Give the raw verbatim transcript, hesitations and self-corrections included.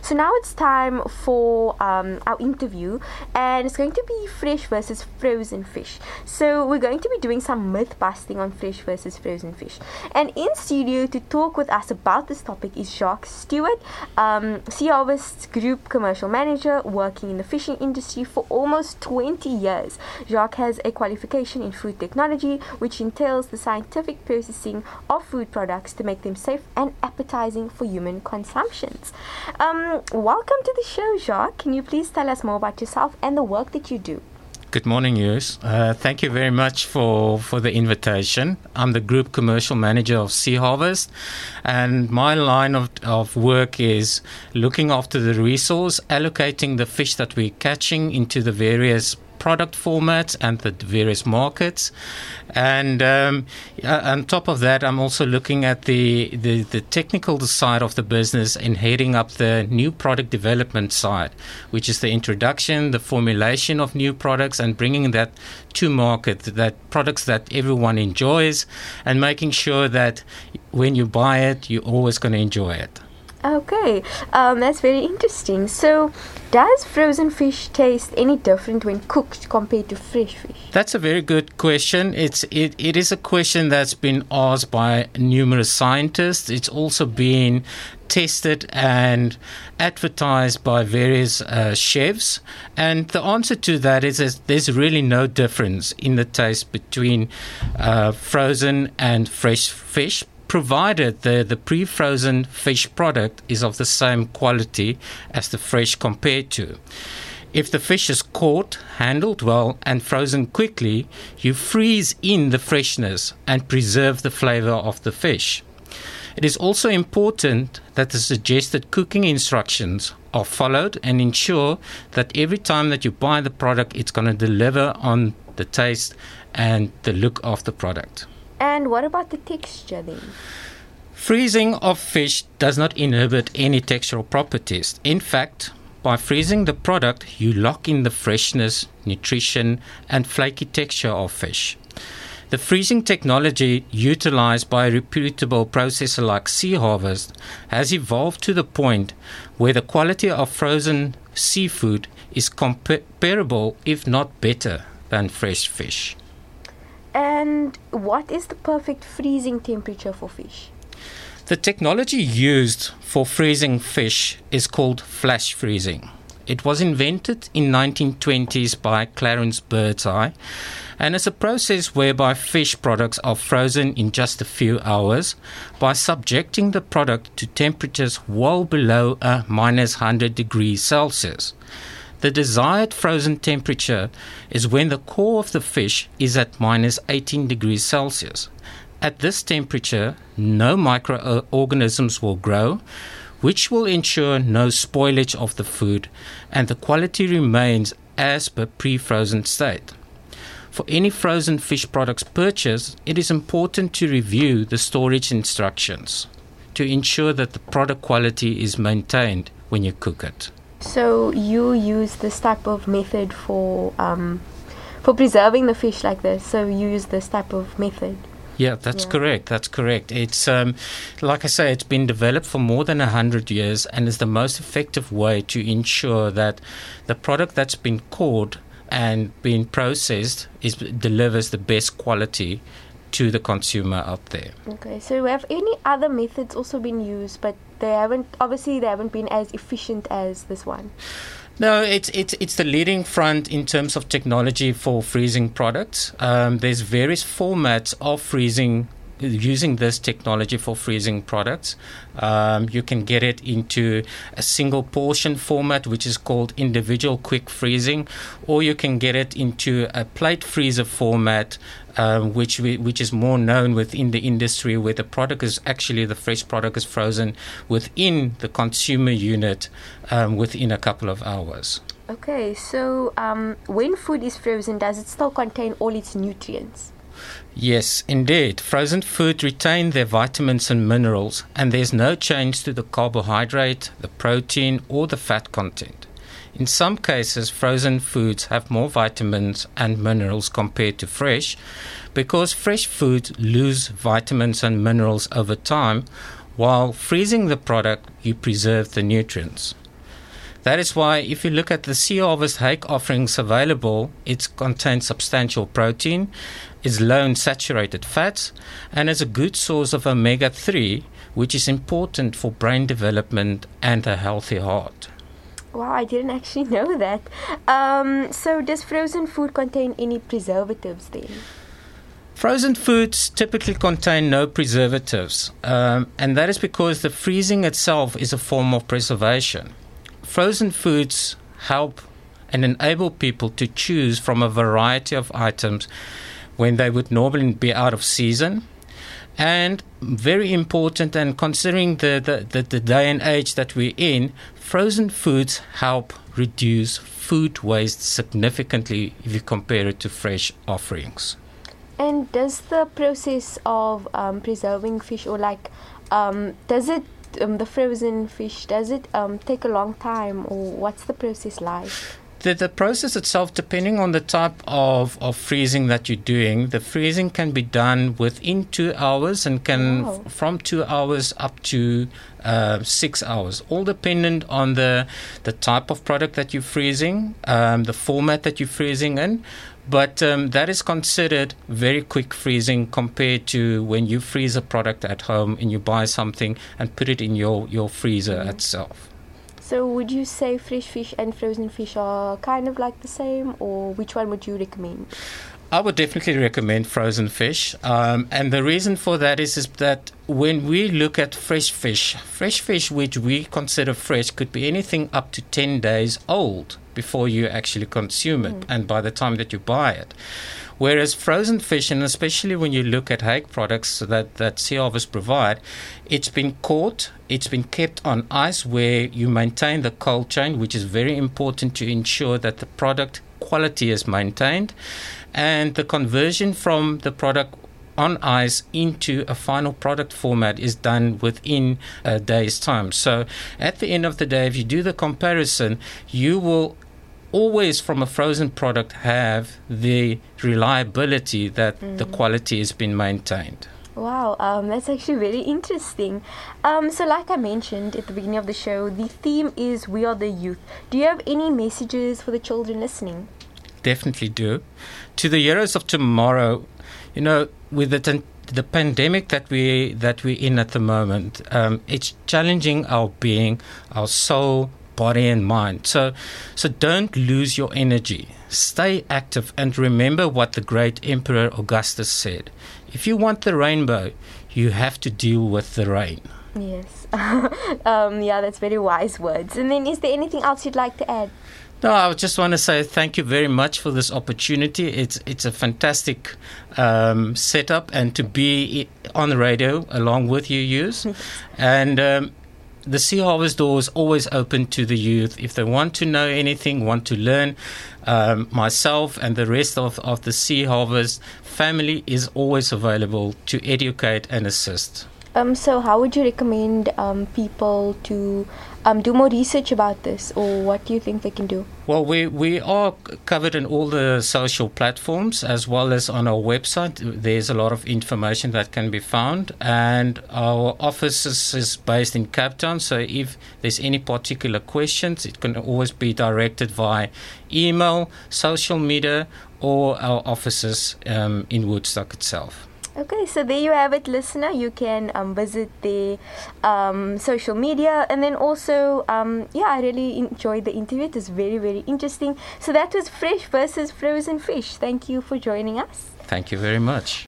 So now it's time for um, our interview, and it's going to be fresh versus frozen fish. So we're going to be doing some myth busting on fresh versus frozen fish. And in studio to talk with us about this topic is Jacques Stewart, um, Sea Harvest Group Commercial Manager, working in the fishing industry for almost twenty years. Jacques has a qualification in food technology, which entails the scientific processing of food products to make them safe and appetizing for human consumptions. Um, welcome to the show, Jacques. Can you please tell us more about yourself and the work that you do? Good morning, Yus. Uh, thank you very much for, for the invitation. I'm the Group Commercial Manager of Sea Harvest, and my line of, of work is looking after the resource, allocating the fish that we're catching into the various product formats and the various markets. And um, uh, on top of that, I'm also looking at the, the, the technical side of the business and heading up the new product development side, which is the introduction, the formulation of new products and bringing that to market, that products that everyone enjoys, and making sure that when you buy it, you're always going to enjoy it. Okay, um, that's very interesting. So, does frozen fish taste any different when cooked compared to fresh fish? That's a very good question. It's it, it is a question that's been asked by numerous scientists. It's also been tested and advertised by various uh, chefs. And the answer to that is, is there's really no difference in the taste between uh, frozen and fresh fish, provided the, the pre-frozen fish product is of the same quality as the fresh compared to. If the fish is caught, handled well, and frozen quickly, you freeze in the freshness and preserve the flavor of the fish. It is also important that the suggested cooking instructions are followed and ensure that every time that you buy the product, it's going to deliver on the taste and the look of the product. And what about the texture then? Freezing of fish does not inhibit any textural properties. In fact, by freezing the product, you lock in the freshness, nutrition, and flaky texture of fish. The freezing technology utilized by a reputable processor like Sea Harvest has evolved to the point where the quality of frozen seafood is comparable, if not better, than fresh fish. And what is the perfect freezing temperature for fish? The technology used for freezing fish is called flash freezing. It was invented in nineteen twenties by Clarence Birdseye, and is a process whereby fish products are frozen in just a few hours by subjecting the product to temperatures well below a minus one hundred degrees Celsius. The desired frozen temperature is when the core of the fish is at minus eighteen degrees Celsius. At this temperature, no microorganisms will grow, which will ensure no spoilage of the food, and the quality remains as per pre-frozen state. For any frozen fish products purchased, it is important to review the storage instructions to ensure that the product quality is maintained when you cook it. So you use this type of method for um, for preserving the fish like this. So you use this type of method. Yeah, that's yeah. correct. That's correct. It's um, like I say, it's been developed for more than a hundred years, and is the most effective way to ensure that the product that's been caught and been processed is delivers the best quality to the consumer out there. Okay, so have any other methods also been used, but they haven't, obviously they haven't been as efficient as this one? No, it's it's it's the leading front in terms of technology for freezing products. Um, there's various formats of freezing using this technology for freezing products. Um, you can get it into a single portion format, which is called individual quick freezing, or you can get it into a plate freezer format, um, which we, which is more known within the industry, where the product is actually, the fresh product is frozen within the consumer unit um, within a couple of hours. Okay, so um, when food is frozen, does it still contain all its nutrients? Yes, indeed. Frozen food retain their vitamins and minerals, and there's no change to the carbohydrate, the protein, or the fat content. In some cases, frozen foods have more vitamins and minerals compared to fresh, because fresh foods lose vitamins and minerals over time, while freezing the product, you preserve the nutrients. That is why if you look at the Sea Harvest hake offerings available, it contains substantial protein, is low in saturated fats, and is a good source of omega three, which is important for brain development and a healthy heart. Wow, I didn't actually know that. Um, so does frozen food contain any preservatives then? Frozen foods typically contain no preservatives, um, and that is because the freezing itself is a form of preservation. Frozen foods help and enable people to choose from a variety of items when they would normally be out of season. And very important, and considering the, the, the, the day and age that we're in, frozen foods help reduce food waste significantly if you compare it to fresh offerings. And does the process of um, preserving fish, or like, um, does it, um, the frozen fish, does it um, take a long time, or what's the process like? The, the process itself, depending on the type of, of freezing that you're doing, the freezing can be done within two hours and can Wow. f- from two hours up to uh, six hours, all dependent on the the type of product that you're freezing, um, the format that you're freezing in. But um, that is considered very quick freezing compared to when you freeze a product at home and you buy something and put it in your, your freezer Mm-hmm. itself. So would you say fresh fish and frozen fish are kind of like the same, or which one would you recommend? I would definitely recommend frozen fish. Um, and the reason for that is, is that when we look at fresh fish, fresh fish which we consider fresh could be anything up to ten days old before you actually consume it, Mm. and by the time that you buy it. Whereas frozen fish, and especially when you look at hake products that, that Sea Harvest provide, it's been caught, it's been kept on ice where you maintain the cold chain, which is very important to ensure that the product quality is maintained, and the conversion from the product on ice into a final product format is done within a day's time. So at the end of the day, if you do the comparison, you will always from a frozen product have the reliability that Mm. the quality has been maintained. Wow, um, that's actually very interesting. Um, so like I mentioned at the beginning of the show, the theme is We Are the Youth. Do you have any messages for the children listening? Definitely do. To the heroes of tomorrow, you know, with the t- the pandemic that we that we're in at the moment, um, it's challenging our being, our soul, body and mind. So, so don't lose your energy. Stay active and remember what the great Emperor Augustus said. If you want the rainbow, you have to deal with the rain. Yes. um, yeah, that's very wise words. And then is there anything else you'd like to add? No, I would just want to say thank you very much for this opportunity. It's it's a fantastic um, setup, and to be on the radio along with you, Yus. and um, the Sea Harvest door is always open to the youth. If they want to know anything, want to learn, um, myself and the rest of, of the Sea Harvest family is always available to educate and assist. Um, so how would you recommend um, people to um, do more research about this, or what do you think they can do? Well, we, we are covered in all the social platforms as well as on our website. There's a lot of information that can be found, and our office is, is based in Cape Town, so if there's any particular questions, it can always be directed via email, social media, or our offices um, in Woodstock itself. Okay, so there you have it, listener. You can um, visit the um, social media, and then also, um, yeah, I really enjoyed the interview. It was very, very interesting. So that was fresh versus frozen fish. Thank you for joining us. Thank you very much.